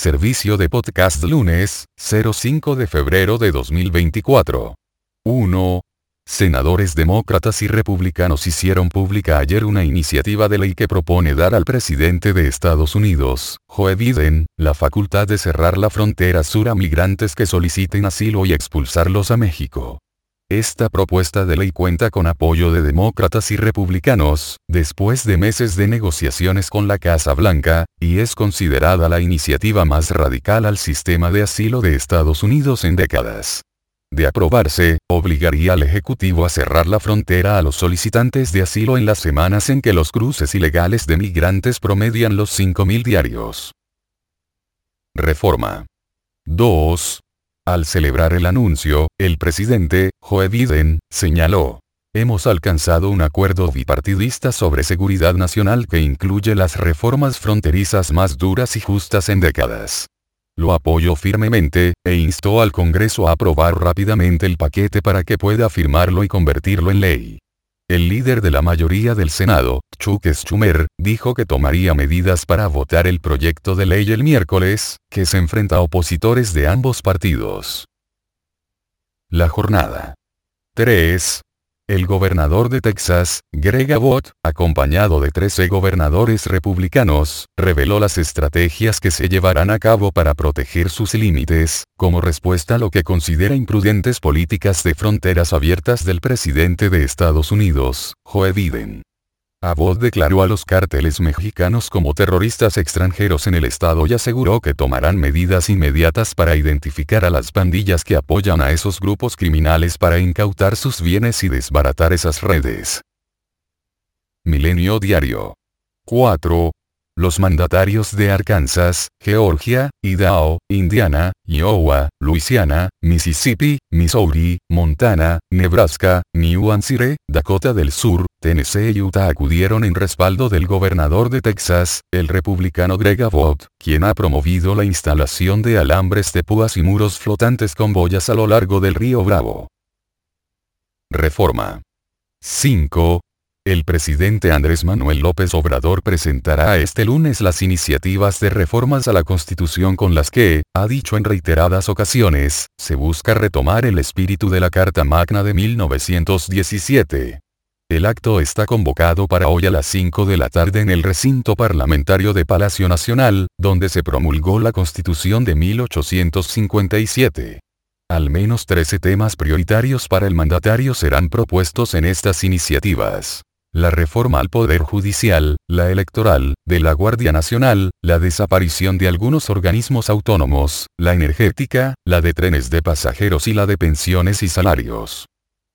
Servicio de podcast lunes, 05 de febrero de 2024. 1. Senadores demócratas y republicanos hicieron pública ayer una iniciativa de ley que propone dar al presidente de Estados Unidos, Joe Biden, la facultad de cerrar la frontera sur a migrantes que soliciten asilo y expulsarlos a México. Esta propuesta de ley cuenta con apoyo de demócratas y republicanos, después de meses de negociaciones con la Casa Blanca, y es considerada la iniciativa más radical al sistema de asilo de Estados Unidos en décadas. De aprobarse, obligaría al Ejecutivo a cerrar la frontera a los solicitantes de asilo en las semanas en que los cruces ilegales de migrantes promedian los 5.000 diarios. Reforma. 2. Al celebrar el anuncio, el presidente, Joe Biden, señaló: hemos alcanzado un acuerdo bipartidista sobre seguridad nacional que incluye las reformas fronterizas más duras y justas en décadas. Lo apoyo firmemente, e instó al Congreso a aprobar rápidamente el paquete para que pueda firmarlo y convertirlo en ley. El líder de la mayoría del Senado, Chuck Schumer, dijo que tomaría medidas para votar el proyecto de ley el miércoles, que se enfrenta a opositores de ambos partidos. La jornada. 3. El gobernador de Texas, Greg Abbott, acompañado de 13 gobernadores republicanos, reveló las estrategias que se llevarán a cabo para proteger sus límites, como respuesta a lo que considera imprudentes políticas de fronteras abiertas del presidente de Estados Unidos, Joe Biden. Abbott declaró a los cárteles mexicanos como terroristas extranjeros en el estado y aseguró que tomarán medidas inmediatas para identificar a las pandillas que apoyan a esos grupos criminales para incautar sus bienes y desbaratar esas redes. Milenio Diario. 4. Los mandatarios de Arkansas, Georgia, Idaho, Indiana, Iowa, Luisiana, Mississippi, Missouri, Montana, Nebraska, New Hampshire, Dakota del Sur, Tennessee y Utah acudieron en respaldo del gobernador de Texas, el republicano Greg Abbott, quien ha promovido la instalación de alambres de púas y muros flotantes con boyas a lo largo del río Bravo. Reforma. 5. El presidente Andrés Manuel López Obrador presentará este lunes las iniciativas de reformas a la Constitución con las que, ha dicho en reiteradas ocasiones, se busca retomar el espíritu de la Carta Magna de 1917. El acto está convocado para hoy a las 5 de la tarde en el recinto parlamentario de Palacio Nacional, donde se promulgó la Constitución de 1857. Al menos 13 temas prioritarios para el mandatario serán propuestos en estas iniciativas: la reforma al Poder Judicial, la electoral, de la Guardia Nacional, la desaparición de algunos organismos autónomos, la energética, la de trenes de pasajeros y la de pensiones y salarios.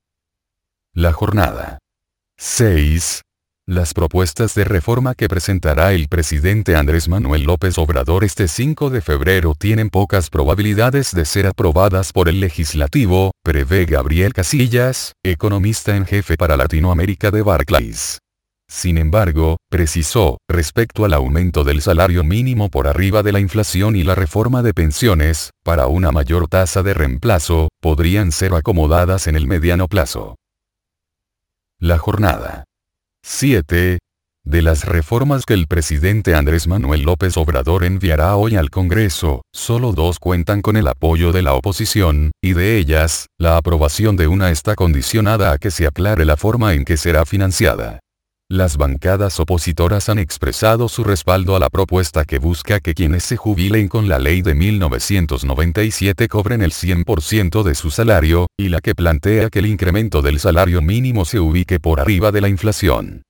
La jornada. 6. Las propuestas de reforma que presentará el presidente Andrés Manuel López Obrador este 5 de febrero tienen pocas probabilidades de ser aprobadas por el legislativo, prevé Gabriel Casillas, economista en jefe para Latinoamérica de Barclays. Sin embargo, precisó, respecto al aumento del salario mínimo por arriba de la inflación y la reforma de pensiones, para una mayor tasa de reemplazo, podrían ser acomodadas en el mediano plazo. La jornada. 7. De las reformas que el presidente Andrés Manuel López Obrador enviará hoy al Congreso, solo 2 cuentan con el apoyo de la oposición, y de ellas, la aprobación de una está condicionada a que se aclare la forma en que será financiada. Las bancadas opositoras han expresado su respaldo a la propuesta que busca que quienes se jubilen con la ley de 1997 cobren el 100% de su salario, y la que plantea que el incremento del salario mínimo se ubique por arriba de la inflación.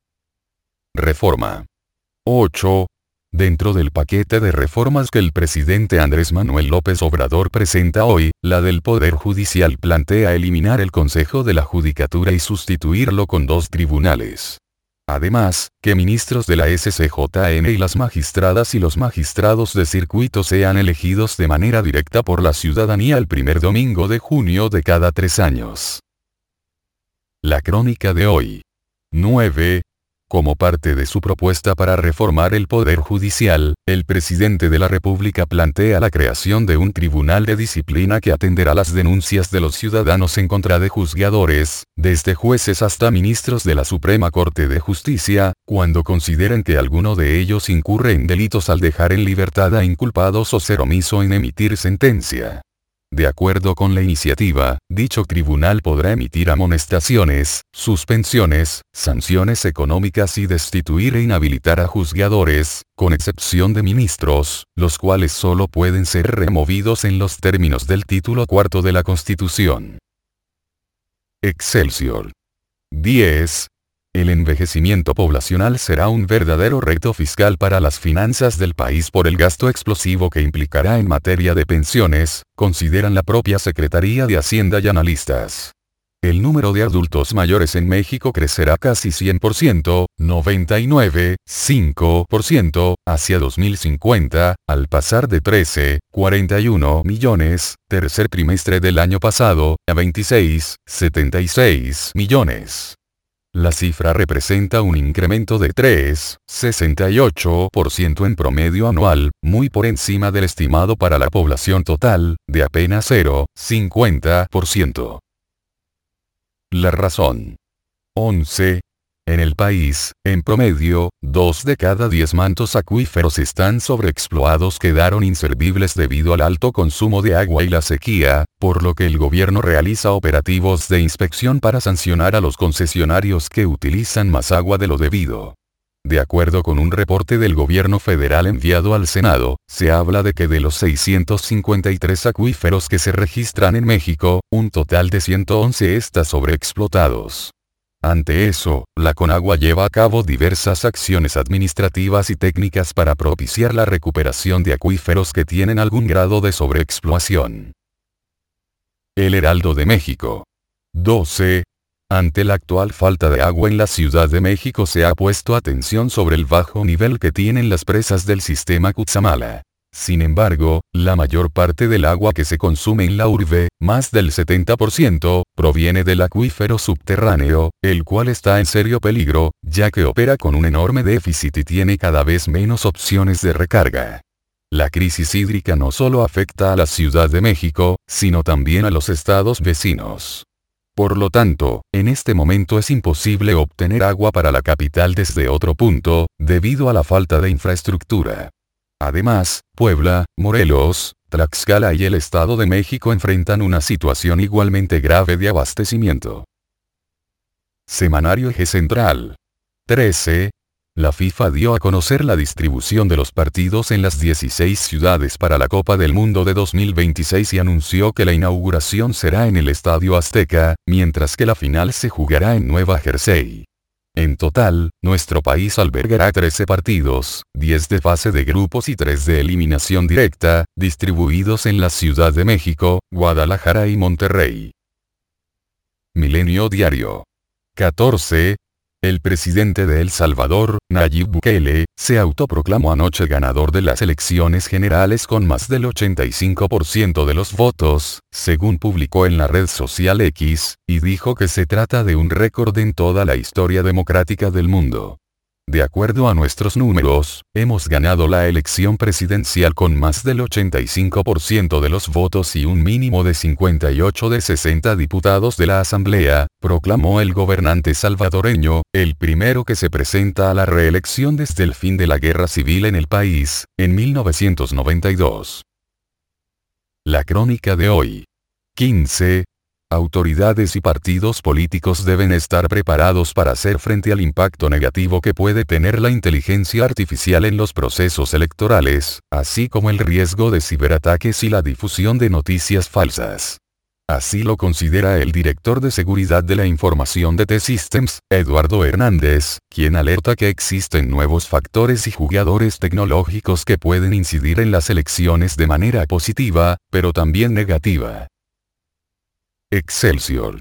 Reforma. 8. Dentro del paquete de reformas que el presidente Andrés Manuel López Obrador presenta hoy, la del Poder Judicial plantea eliminar el Consejo de la Judicatura y sustituirlo con 2 tribunales. Además, que ministros de la SCJN y las magistradas y los magistrados de circuito sean elegidos de manera directa por la ciudadanía el primer domingo de junio de cada 3 años. La crónica de hoy. 9. Como parte de su propuesta para reformar el Poder Judicial, el presidente de la República plantea la creación de un tribunal de disciplina que atenderá las denuncias de los ciudadanos en contra de juzgadores, desde jueces hasta ministros de la Suprema Corte de Justicia, cuando consideren que alguno de ellos incurre en delitos al dejar en libertad a inculpados o ser omiso en emitir sentencia. De acuerdo con la iniciativa, dicho tribunal podrá emitir amonestaciones, suspensiones, sanciones económicas y destituir e inhabilitar a juzgadores, con excepción de ministros, los cuales solo pueden ser removidos en los términos del título cuarto de la Constitución. Excelsior. 10. El envejecimiento poblacional será un verdadero reto fiscal para las finanzas del país por el gasto explosivo que implicará en materia de pensiones, consideran la propia Secretaría de Hacienda y analistas. El número de adultos mayores en México crecerá casi 100%, 99,5%, hacia 2050, al pasar de 13,41 millones, tercer trimestre del año pasado, a 26,76 millones. La cifra representa un incremento de 3,68% en promedio anual, muy por encima del estimado para la población total, de apenas 0,50%. La razón. 11. En el país, en promedio, 2 de cada 10 mantos acuíferos están sobreexplotados, quedaron inservibles debido al alto consumo de agua y la sequía, por lo que el gobierno realiza operativos de inspección para sancionar a los concesionarios que utilizan más agua de lo debido. De acuerdo con un reporte del gobierno federal enviado al Senado, se habla de que de los 653 acuíferos que se registran en México, un total de 111 están sobreexplotados. Ante eso, la Conagua lleva a cabo diversas acciones administrativas y técnicas para propiciar la recuperación de acuíferos que tienen algún grado de sobreexplotación. El Heraldo de México. 12. Ante la actual falta de agua en la Ciudad de México se ha puesto atención sobre el bajo nivel que tienen las presas del sistema Cutzamala. Sin embargo, la mayor parte del agua que se consume en la urbe, más del 70%, proviene del acuífero subterráneo, el cual está en serio peligro, ya que opera con un enorme déficit y tiene cada vez menos opciones de recarga. La crisis hídrica no solo afecta a la Ciudad de México, sino también a los estados vecinos. Por lo tanto, en este momento es imposible obtener agua para la capital desde otro punto, debido a la falta de infraestructura. Además, Puebla, Morelos, Tlaxcala y el Estado de México enfrentan una situación igualmente grave de abastecimiento. Semanario Eje Central. 13. La FIFA dio a conocer la distribución de los partidos en las 16 ciudades para la Copa del Mundo de 2026 y anunció que la inauguración será en el Estadio Azteca, mientras que la final se jugará en Nueva Jersey. En total, nuestro país albergará 13 partidos, 10 de fase de grupos y 3 de eliminación directa, distribuidos en la Ciudad de México, Guadalajara y Monterrey. Milenio Diario. 14. El presidente de El Salvador, Nayib Bukele, se autoproclamó anoche ganador de las elecciones generales con más del 85% de los votos, según publicó en la red social X, y dijo que se trata de un récord en toda la historia democrática del mundo. De acuerdo a nuestros números, hemos ganado la elección presidencial con más del 85% de los votos y un mínimo de 58 de 60 diputados de la Asamblea, proclamó el gobernante salvadoreño, el primero que se presenta a la reelección desde el fin de la guerra civil en el país, en 1992. La crónica de hoy. 15. Autoridades y partidos políticos deben estar preparados para hacer frente al impacto negativo que puede tener la inteligencia artificial en los procesos electorales, así como el riesgo de ciberataques y la difusión de noticias falsas. Así lo considera el director de Seguridad de la Información de T-Systems, Eduardo Hernández, quien alerta que existen nuevos factores y jugadores tecnológicos que pueden incidir en las elecciones de manera positiva, pero también negativa. Excelsior.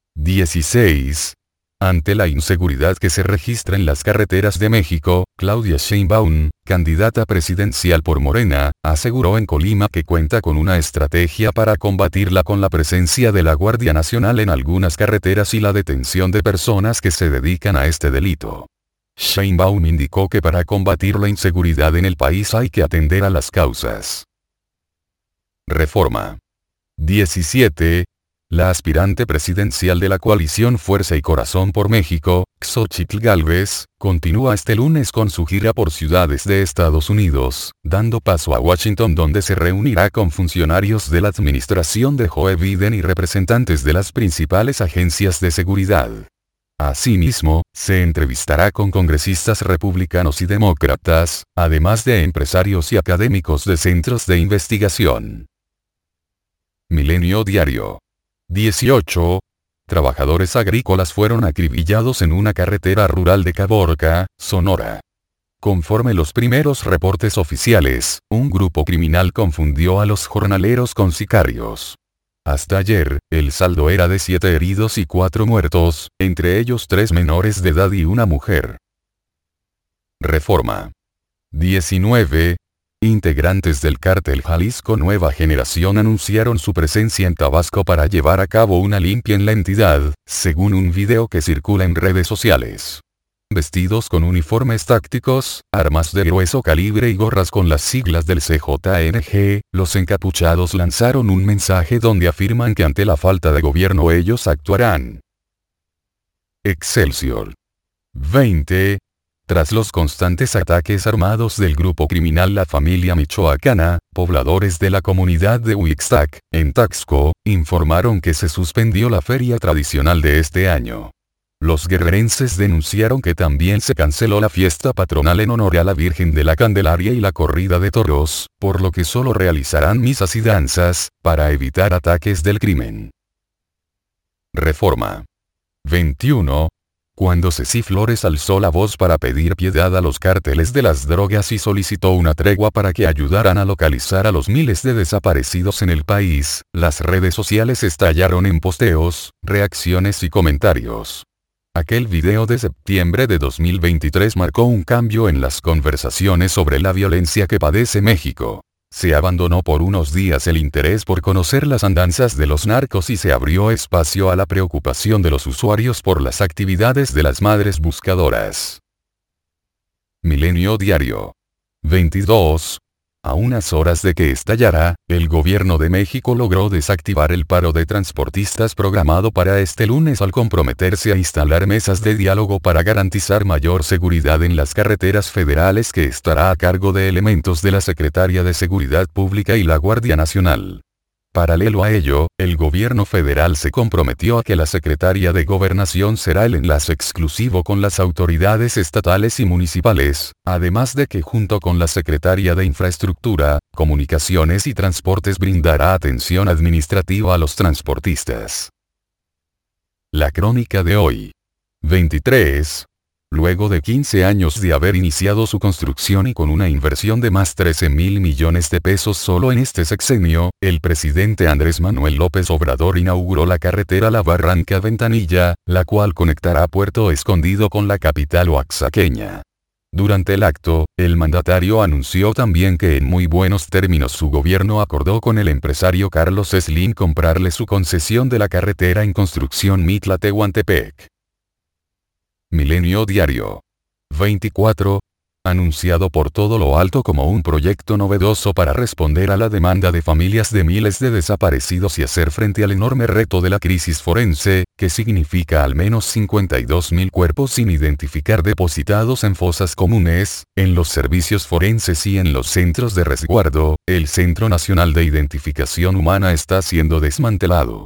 16. Ante la inseguridad que se registra en las carreteras de México, Claudia Sheinbaum, candidata presidencial por Morena, aseguró en Colima que cuenta con una estrategia para combatirla con la presencia de la Guardia Nacional en algunas carreteras y la detención de personas que se dedican a este delito. Sheinbaum indicó que para combatir la inseguridad en el país hay que atender a las causas. Reforma. 17. La aspirante presidencial de la coalición Fuerza y Corazón por México, Xóchitl Gálvez, continúa este lunes con su gira por ciudades de Estados Unidos, dando paso a Washington donde se reunirá con funcionarios de la administración de Joe Biden y representantes de las principales agencias de seguridad. Asimismo, se entrevistará con congresistas republicanos y demócratas, además de empresarios y académicos de centros de investigación. Milenio Diario. 18. Trabajadores agrícolas fueron acribillados en una carretera rural de Caborca, Sonora. Conforme los primeros reportes oficiales, un grupo criminal confundió a los jornaleros con sicarios. Hasta ayer, el saldo era de 7 heridos y 4 muertos, entre ellos 3 menores de edad y una mujer. Reforma. 19. Integrantes del cártel Jalisco Nueva Generación anunciaron su presencia en Tabasco para llevar a cabo una limpia en la entidad, según un video que circula en redes sociales. Vestidos con uniformes tácticos, armas de grueso calibre y gorras con las siglas del CJNG, los encapuchados lanzaron un mensaje donde afirman que ante la falta de gobierno ellos actuarán. Excelsior. 20. Tras los constantes ataques armados del grupo criminal La Familia Michoacana, pobladores de la comunidad de Huixtac, en Taxco, informaron que se suspendió la feria tradicional de este año. Los guerrerenses denunciaron que también se canceló la fiesta patronal en honor a la Virgen de la Candelaria y la corrida de toros, por lo que solo realizarán misas y danzas, para evitar ataques del crimen. Reforma. 21. Cuando Ceci Flores alzó la voz para pedir piedad a los cárteles de las drogas y solicitó una tregua para que ayudaran a localizar a los miles de desaparecidos en el país, las redes sociales estallaron en posteos, reacciones y comentarios. Aquel video de septiembre de 2023 marcó un cambio en las conversaciones sobre la violencia que padece México. Se abandonó por unos días el interés por conocer las andanzas de los narcos y se abrió espacio a la preocupación de los usuarios por las actividades de las madres buscadoras. Milenio Diario. 22. A unas horas de que estallara, el gobierno de México logró desactivar el paro de transportistas programado para este lunes al comprometerse a instalar mesas de diálogo para garantizar mayor seguridad en las carreteras federales que estará a cargo de elementos de la Secretaría de Seguridad Pública y la Guardia Nacional. Paralelo a ello, el gobierno federal se comprometió a que la Secretaría de Gobernación será el enlace exclusivo con las autoridades estatales y municipales, además de que junto con la Secretaría de Infraestructura, Comunicaciones y Transportes brindará atención administrativa a los transportistas. La crónica de hoy. 23. Luego de 15 años de haber iniciado su construcción y con una inversión de más 13,000 millones de pesos solo en este sexenio, el presidente Andrés Manuel López Obrador inauguró la carretera La Barranca-Ventanilla, la cual conectará Puerto Escondido con la capital oaxaqueña. Durante el acto, el mandatario anunció también que en muy buenos términos su gobierno acordó con el empresario Carlos Slim comprarle su concesión de la carretera en construcción Mitla-Tehuantepec. Milenio Diario. 24. Anunciado por todo lo alto como un proyecto novedoso para responder a la demanda de familias de miles de desaparecidos y hacer frente al enorme reto de la crisis forense, que significa al menos 52,000 cuerpos sin identificar depositados en fosas comunes, en los servicios forenses y en los centros de resguardo, el Centro Nacional de Identificación Humana está siendo desmantelado.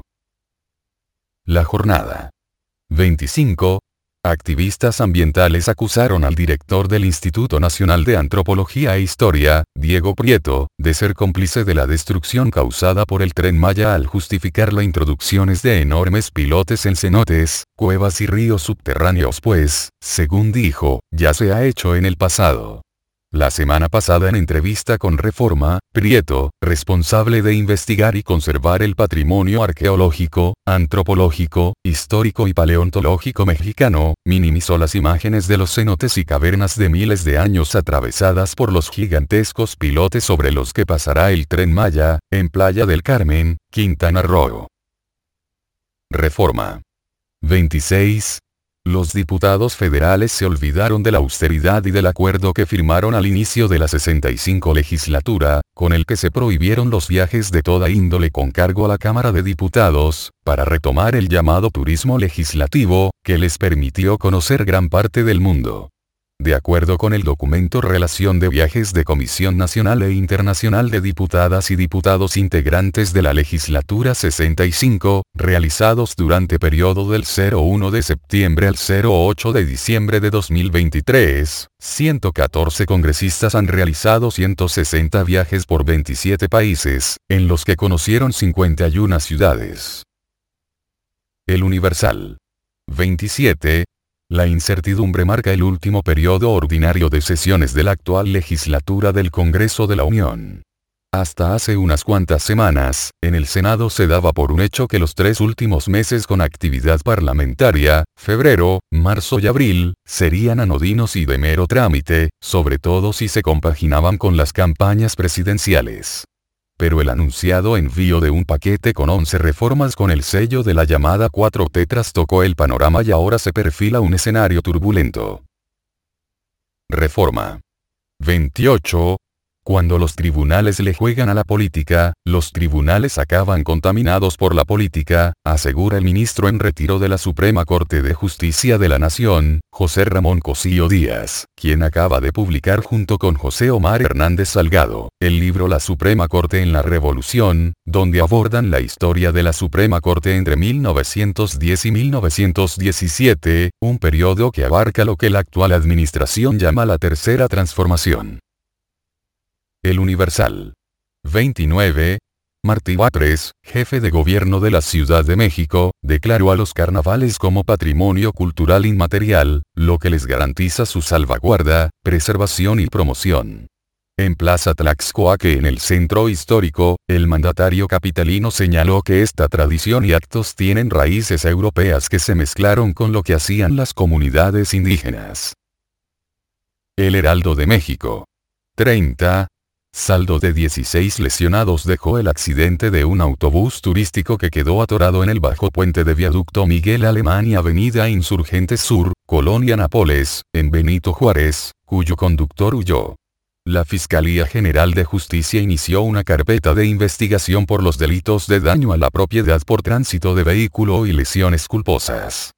La jornada. 25. Activistas ambientales acusaron al director del Instituto Nacional de Antropología e Historia, Diego Prieto, de ser cómplice de la destrucción causada por el Tren Maya al justificar la introducción de enormes pilotes en cenotes, cuevas y ríos subterráneos pues, según dijo, ya se ha hecho en el pasado. La semana pasada en entrevista con Reforma, Prieto, responsable de investigar y conservar el patrimonio arqueológico, antropológico, histórico y paleontológico mexicano, minimizó las imágenes de los cenotes y cavernas de miles de años atravesadas por los gigantescos pilotes sobre los que pasará el Tren Maya, en Playa del Carmen, Quintana Roo. Reforma. 26. Los diputados federales se olvidaron de la austeridad y del acuerdo que firmaron al inicio de la 65 legislatura, con el que se prohibieron los viajes de toda índole con cargo a la Cámara de Diputados, para retomar el llamado turismo legislativo, que les permitió conocer gran parte del mundo. De acuerdo con el documento Relación de Viajes de Comisión Nacional e Internacional de Diputadas y Diputados integrantes de la legislatura 65, realizados durante periodo del 01 de septiembre al 08 de diciembre de 2023, 114 congresistas han realizado 160 viajes por 27 países, en los que conocieron 51 ciudades. El Universal. 27. La incertidumbre marca el último periodo ordinario de sesiones de la actual legislatura del Congreso de la Unión. Hasta hace unas cuantas semanas, en el Senado se daba por un hecho que los 3 últimos meses con actividad parlamentaria, febrero, marzo y abril, serían anodinos y de mero trámite, sobre todo si se compaginaban con las campañas presidenciales. Pero el anunciado envío de un paquete con 11 reformas con el sello de la llamada 4T trastocó el panorama y ahora se perfila un escenario turbulento. Reforma. 28. Cuando los tribunales le juegan a la política, los tribunales acaban contaminados por la política, asegura el ministro en retiro de la Suprema Corte de Justicia de la Nación, José Ramón Cosío Díaz, quien acaba de publicar junto con José Omar Hernández Salgado, el libro La Suprema Corte en la Revolución, donde abordan la historia de la Suprema Corte entre 1910 y 1917, un periodo que abarca lo que la actual administración llama la Tercera Transformación. El Universal. 29. Martí Batres, jefe de gobierno de la Ciudad de México, declaró a los carnavales como patrimonio cultural inmaterial, lo que les garantiza su salvaguarda, preservación y promoción. En Plaza Tlaxcoaque en el centro histórico, el mandatario capitalino señaló que esta tradición y actos tienen raíces europeas que se mezclaron con lo que hacían las comunidades indígenas. El Heraldo de México. 30. Saldo de 16 lesionados dejó el accidente de un autobús turístico que quedó atorado en el bajo puente de Viaducto Miguel Alemán y Avenida Insurgentes Sur, Colonia Nápoles, en Benito Juárez, cuyo conductor huyó. La Fiscalía General de Justicia inició una carpeta de investigación por los delitos de daño a la propiedad por tránsito de vehículo y lesiones culposas.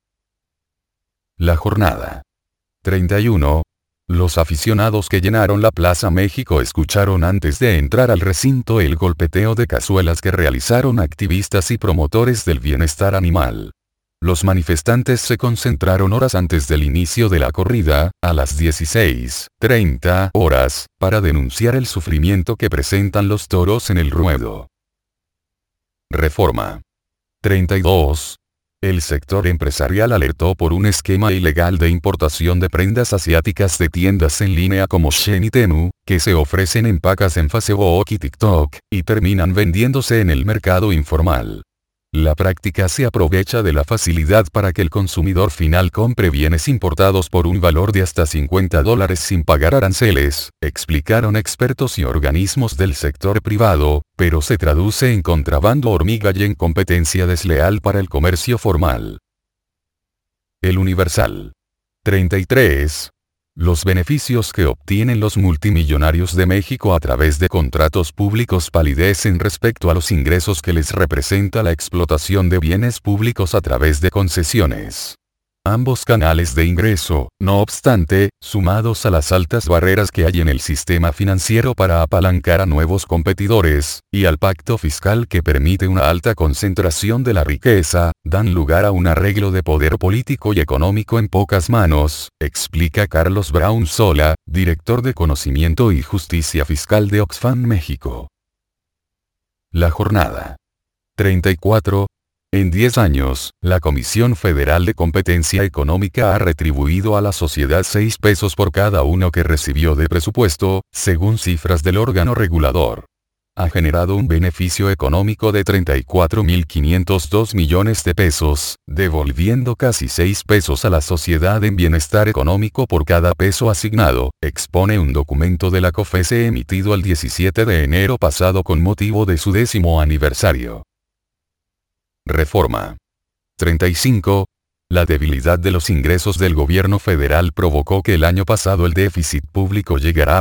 La jornada. 31. Los aficionados que llenaron la Plaza México escucharon antes de entrar al recinto el golpeteo de cazuelas que realizaron activistas y promotores del bienestar animal. Los manifestantes se concentraron horas antes del inicio de la corrida, a las 16:30 horas, para denunciar el sufrimiento que presentan los toros en el ruedo. Reforma. 32. El sector empresarial alertó por un esquema ilegal de importación de prendas asiáticas de tiendas en línea como Shein y Temu, que se ofrecen en pacas en Facebook y TikTok, y terminan vendiéndose en el mercado informal. La práctica se aprovecha de la facilidad para que el consumidor final compre bienes importados por un valor de hasta $50 sin pagar aranceles, explicaron expertos y organismos del sector privado, pero se traduce en contrabando hormiga y en competencia desleal para el comercio formal. El Universal. 33. Los beneficios que obtienen los multimillonarios de México a través de contratos públicos palidecen respecto a los ingresos que les representa la explotación de bienes públicos a través de concesiones. Ambos canales de ingreso, no obstante, sumados a las altas barreras que hay en el sistema financiero para apalancar a nuevos competidores, y al pacto fiscal que permite una alta concentración de la riqueza, dan lugar a un arreglo de poder político y económico en pocas manos, explica Carlos Brown Sola, director de Conocimiento y Justicia Fiscal de Oxfam México. La jornada. 34. En 10 años, la Comisión Federal de Competencia Económica ha retribuido a la sociedad 6 pesos por cada uno que recibió de presupuesto, según cifras del órgano regulador. Ha generado un beneficio económico de 34.502 millones de pesos, devolviendo casi 6 pesos a la sociedad en bienestar económico por cada peso asignado, expone un documento de la COFESE emitido el 17 de enero pasado con motivo de su 10º aniversario. Reforma. 35. La debilidad de los ingresos del gobierno federal provocó que el año pasado el déficit público llegara a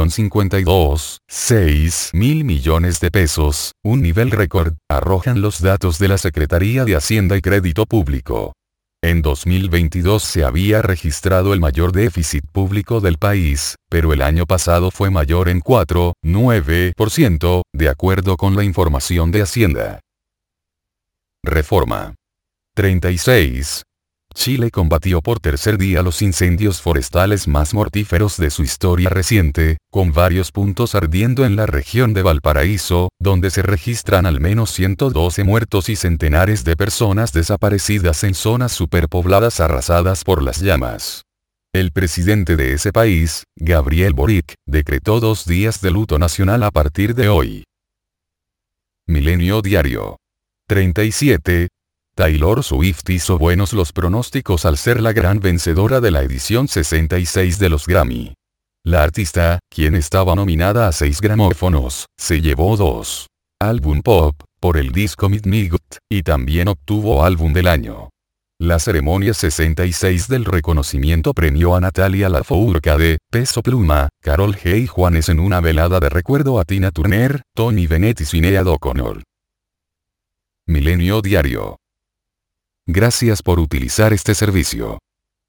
1.052.600.000 millones de pesos, un nivel récord, arrojan los datos de la Secretaría de Hacienda y Crédito Público. En 2022 se había registrado el mayor déficit público del país, pero el año pasado fue mayor en 4,9%, de acuerdo con la información de Hacienda. Reforma. 36. Chile combatió por tercer día los incendios forestales más mortíferos de su historia reciente, con varios puntos ardiendo en la región de Valparaíso, donde se registran al menos 112 muertos y centenares de personas desaparecidas en zonas superpobladas arrasadas por las llamas. El presidente de ese país, Gabriel Boric, decretó 2 días de luto nacional a partir de hoy. Milenio Diario. 37. Taylor Swift hizo buenos los pronósticos al ser la gran vencedora de la edición 66 de los Grammy. La artista, quien estaba nominada a 6 gramófonos, se llevó 2. Álbum Pop, por el disco Meet Me Good, y también obtuvo Álbum del Año. La ceremonia 66 del reconocimiento premió a Natalia Lafourcade, Peso Pluma, Karol G y Juanes en una velada de recuerdo a Tina Turner, Tony Bennett y Sinéad O'Connor. Milenio Diario. Gracias por utilizar este servicio.